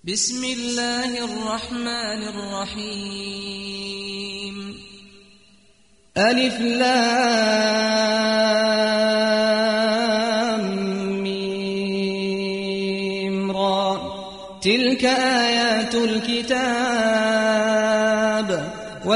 بسم الله الرحمن الرحيم ألف لام ميم را تلك آيات الكتاب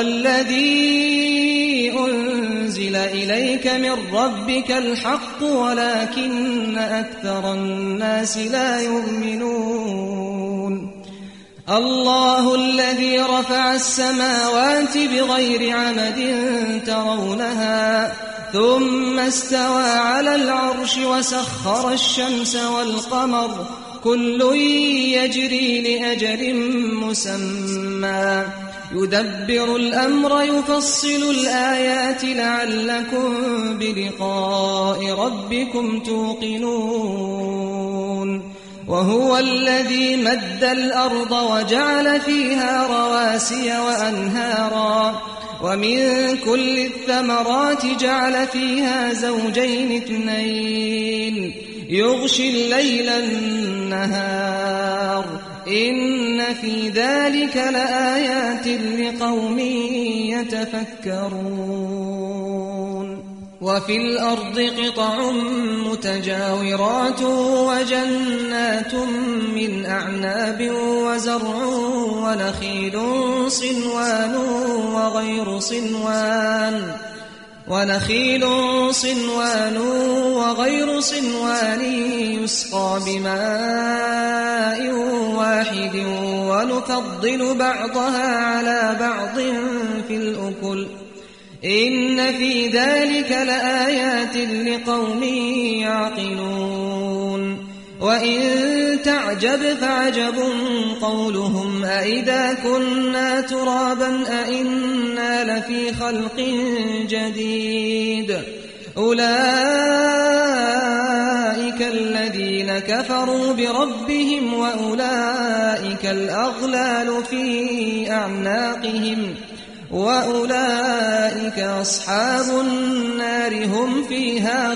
والذي أنزل إليك من ربك الحق ولكن أكثر الناس لا يؤمنون الله الذي رفع السماوات بغير عمد ترونها ثم استوى على العرش وسخر الشمس والقمر كل يجري لأجل مسمى يدبر الأمر يفصل الآيات لعلكم بلقاء ربكم توقنون وهو الذي مد الأرض وجعل فيها رواسي وأنهارا ومن كل الثمرات جعل فيها زوجين اثنين يغشي الليل النهار إن في ذلك لآيات لقوم يتفكرون وفي الأرض قطع متجاورات وجنات من أعناب وزرع ونخيل صنوان وغير صنوان يسقى بماء واحد ونفضل بعضها على بعض في الأكل إن في ذلك لآيات لقوم يعقلون وإن تعجب فعجب قولهم أإذا كنا ترابا أإنا لفي خلق جديد أولئك الذين كفروا بربهم وأولئك الأغلال في أعناقهم وأولئك أصحاب النار هم فيها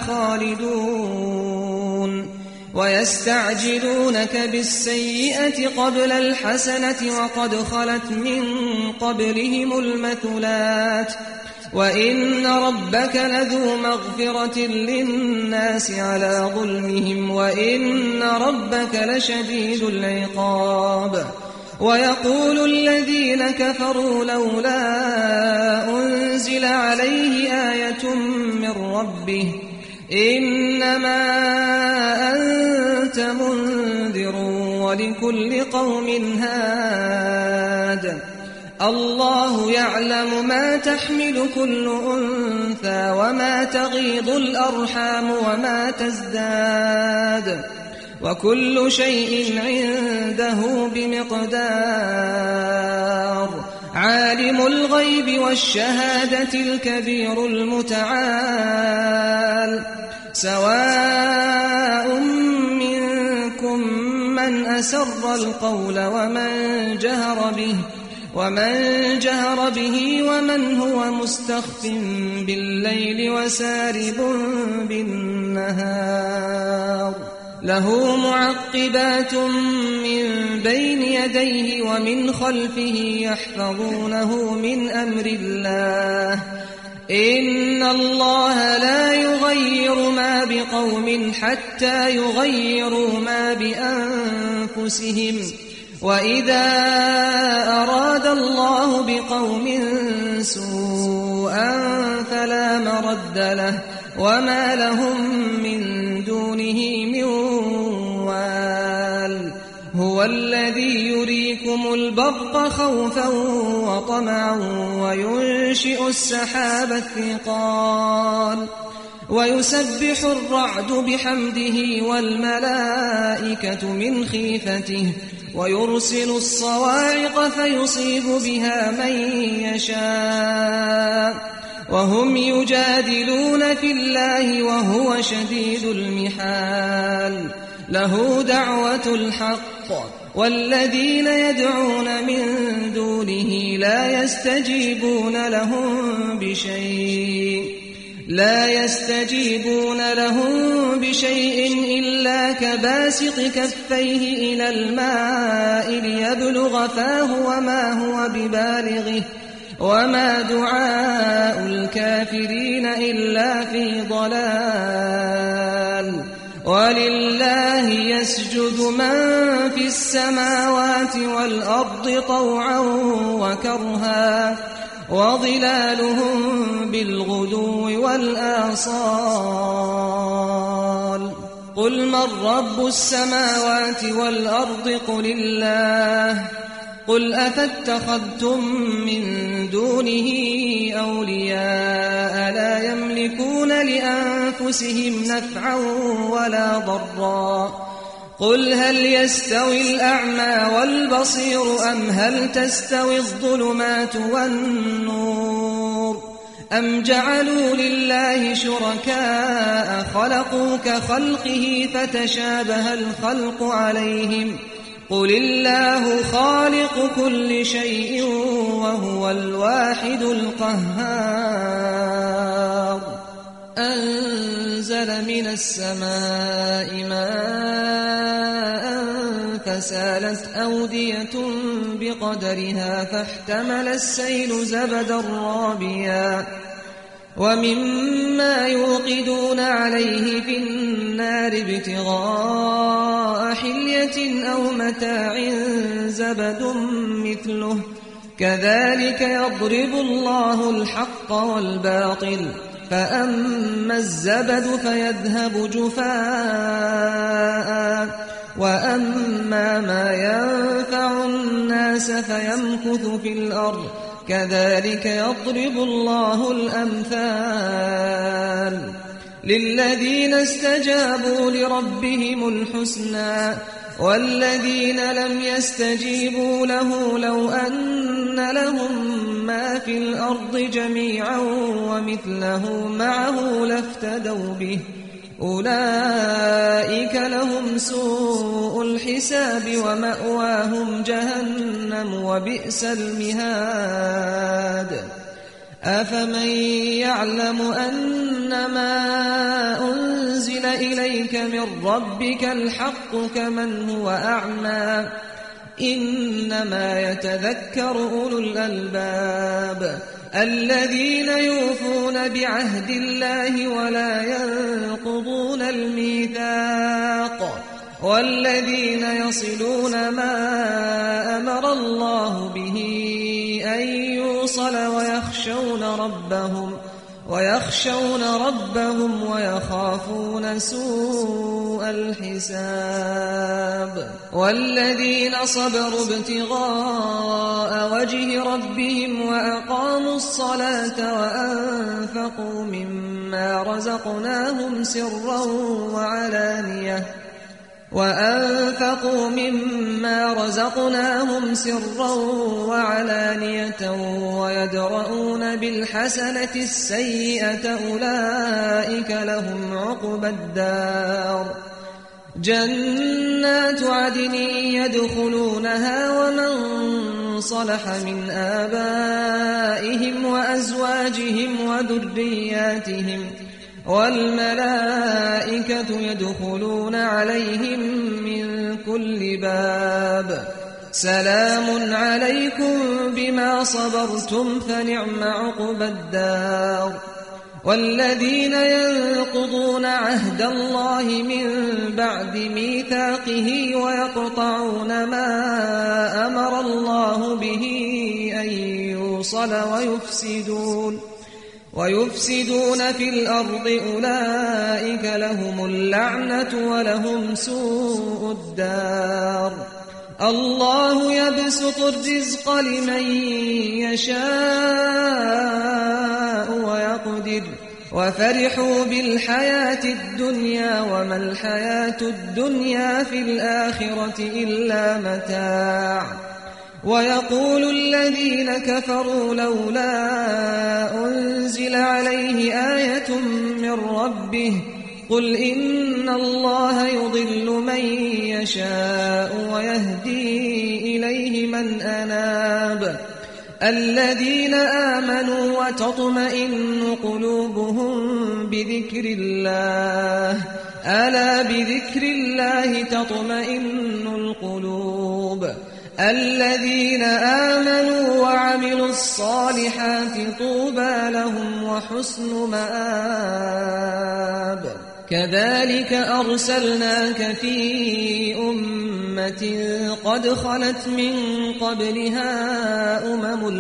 خالدون ويستعجلونك بالسيئة قبل الحسنة وقد خلت من قبلهم المثلات وإن ربك لذو مغفرة للناس على ظلمهم وإن ربك لشديد العقاب ويقول الذين كفروا لولا أنزل عليه آية من ربه إنما أنت منذر ولكل قوم هاد الله يعلم ما تحمل كل أنثى وما تغيض الأرحام وما تزداد وكل شيء عنده بمقدار عالم الغيب والشهادة الكبير المتعال سواء منكم من أسر القول ومن جهر به ومن هو مستخف بالليل وسارب بالنهار له معقبات من بين يديه ومن خلفه يحفظونه من أمر الله إن الله لا يغير ما بقوم حتى يغيروا ما بأنفسهم وإذا أراد الله بقوم سوءا فلا مرد له وما لهم من دونه من وال هو الذي يريكم البرق خوفا وطمعا وينشئ السحاب الثقال ويسبح الرعد بحمده والملائكة من خيفته ويرسل الصواعق فيصيب بها من يشاء وهم يجادلون في الله وهو شديد المحال له دعوة الحق والذين يدعون من دونه لا يستجيبون لهم بشيء لا يستجيبون لهم بشيء إلا كباسط كفيه إلى الماء ليبلغ فاه وما هو ببالغه وما دعاء الكافرين إلا في ضلال ولله يسجد من في السماوات والأرض طوعا وكرها وظلالهم بالغدو والآصال قل من رب السماوات والأرض قل الله قل أفاتخذتم من دونه أولياء لا يملكون لأنفسهم نفعا ولا ضرا قل هل يستوي الأعمى والبصير أم هل تستوي الظلمات والنور أم جعلوا لله شركاء خلقوا كخلقه فتشابه الخلق عليهم قل الله خالق كل شيء وهو الواحد القهار أنزل من السماء ماء فسالت أودية بقدرها فاحتمل السيل زبدا رابيا ومما يوقدون عليه في النار ابتغاء حلية أو متاع زبد مثله كذلك يضرب الله الحق والباطل فأما الزبد فيذهب جفاء وأما ما ينفع الناس فيمكث في الأرض كذلك يضرب الله الأمثال للذين استجابوا لربهم الحسنى والذين لم يستجيبوا له لو أن لهم ما في الأرض جميعا ومثله معه لافتدوا به أولئك لهم سوء الحساب ومأواهم جهنم وبئس المهاد أفمن يعلم أنما أنزل إليك من ربك الحق كمن هو أعمى إنما يتذكر أولو الألباب الذين يوفون بعهد الله ولا ينقضون الميثاق والذين يصلون ما أمر الله به أن يوصل ويخشون ربهم ويخافون سوء الحساب والذين صبروا ابتغاء وجه ربهم وأقاموا الصلاة وأنفقوا مما رزقناهم سرا وعلانية ويدرؤون بالحسنة السيئة أولئك لهم عقبى الدار جنات عدن يدخلونها ومن صلح من آبائهم وأزواجهم وذرياتهم والملائكة يدخلون عليهم من كل باب سلام عليكم بما صبرتم فنعم عقبى الدار والذين ينقضون عهد الله من بعد ميثاقه ويقطعون ما أمر الله به أن يوصل ويفسدون في الأرض أولئك لهم اللعنة ولهم سوء الدار الله يبسط الرزق لمن يشاء ويقدر وفرحوا بالحياة الدنيا وما الحياة الدنيا في الآخرة إلا متاع ويقول الذين كفروا لولا أنزل عليه آية من ربه قل إن الله يضل من يشاء ويهدي إليه من أناب الذين آمنوا وتطمئن قلوبهم بذكر الله ألا بذكر الله تطمئن القلوب الذين آمنوا وعملوا الصالحات طوبى لهم وحسن مآب كذلك أرسلناك في أمة قد خلت من قبلها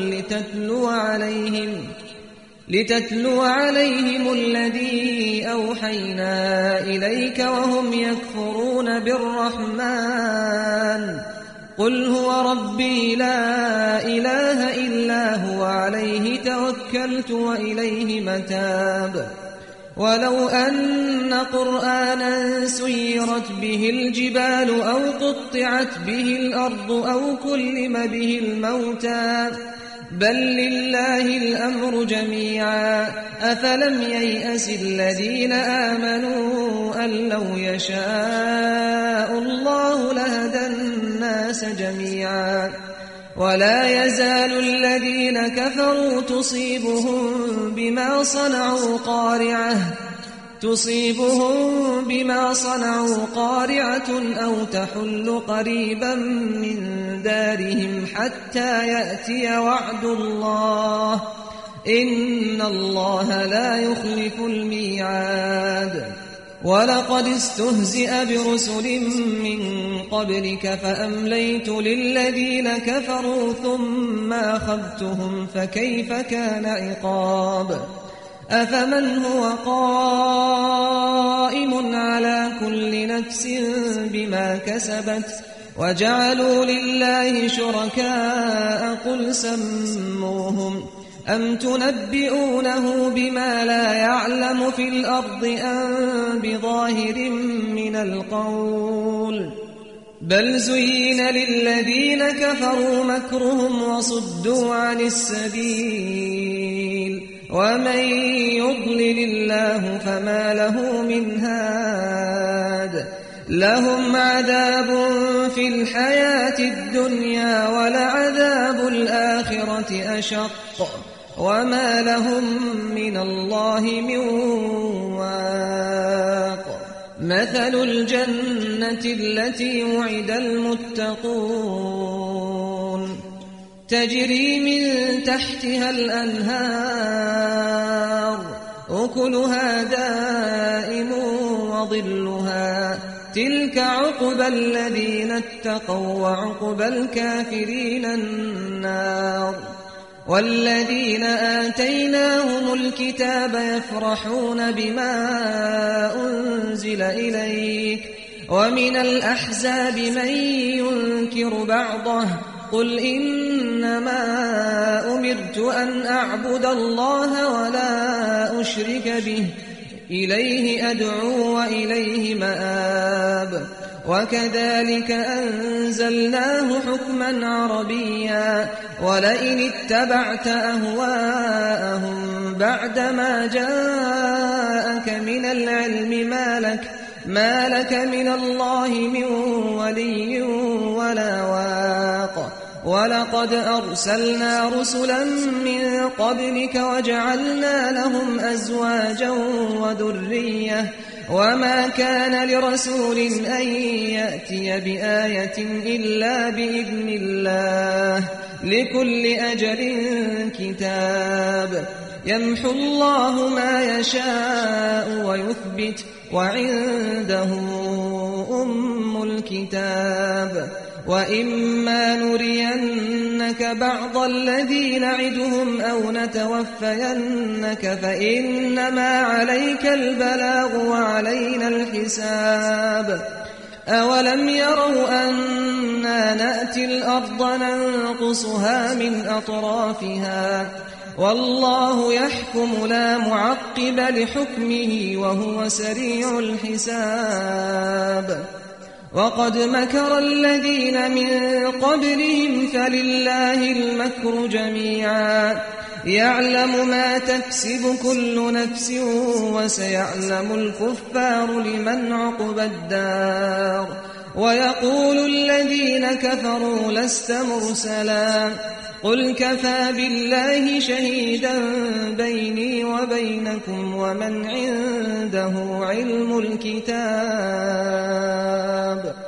لتتلو عليهم الذي أوحينا إليك وهم يكفرون بالرحمن قل هو ربي لا إله إلا هو عليه توكلت وإليه متاب ولو أن قرآنا سيرت به الجبال أو قطعت به الأرض أو كلم به الموتى بل لله الأمر جميعا أفلم ييأس الذين آمنوا أن لو يشاء الله لهدى الناس جميعا ولا يزال الذين كفروا تصيبهم بما صنعوا قارعة أو تحل قريبا من دارهم حتى يأتي وعد الله إن الله لا يخلف الميعاد ولقد استهزئ برسل من قبلك فأمليت للذين كفروا ثم أخذتهم فكيف كان عقاب أفمن هو قائم على كل نفس بما كسبت وجعلوا لله شركاء قل سموهم أم تنبئونه بما لا يعلم في الأرض أم بظاهر من القول بل زين للذين كفروا مكرهم وصدوا عن السبيل ومن يضلل الله فما له من هاد لهم عذاب في الحياة الدنيا ولعذاب الآخرة أشق وما لهم من الله من واق مثل الجنة التي وعد المتقون تجري من تحتها الأنهار أكلها دائم وظلها تلك عقبى الذين اتقوا وعقبى الكافرين النار والذين آتيناهم الكتاب يفرحون بما أنزل إليك ومن الأحزاب من ينكر بعضه قل إنما أمرت أن أعبد الله ولا أشرك به إليه أدعو وإليه مآب وكذلك أنزلناه حكما عربيا ولئن اتبعت أهواءهم بعدما جاءك من العلم ما لك من الله من ولي ولا واق ولقد أرسلنا رسلا من قبلك وجعلنا لهم أزواجا وذرية وما كان لرسول أن يأتي بآية إلا بإذن الله لكل أجل كتاب يمحو الله ما يشاء ويثبت وعنده أم الكتاب وإما نرينك بعض الذي نعدهم أو نتوفينك فإنما عليك البلاغ وعلينا الحساب أولم يروا أنا نأتي الأرض ننقصها من أطرافها والله يحكم لا معقب لحكمه وهو سريع الحساب وقد مكر الذين من قبلهم فلله المكر جميعا يعلم ما تكسب كل نفس وسيعلم الكفار لمن عقبى الدار ويقول الذين كفروا لست مرسلا قل كفى بالله شهيدا بيني وبينكم ومن عنده علم الكتاب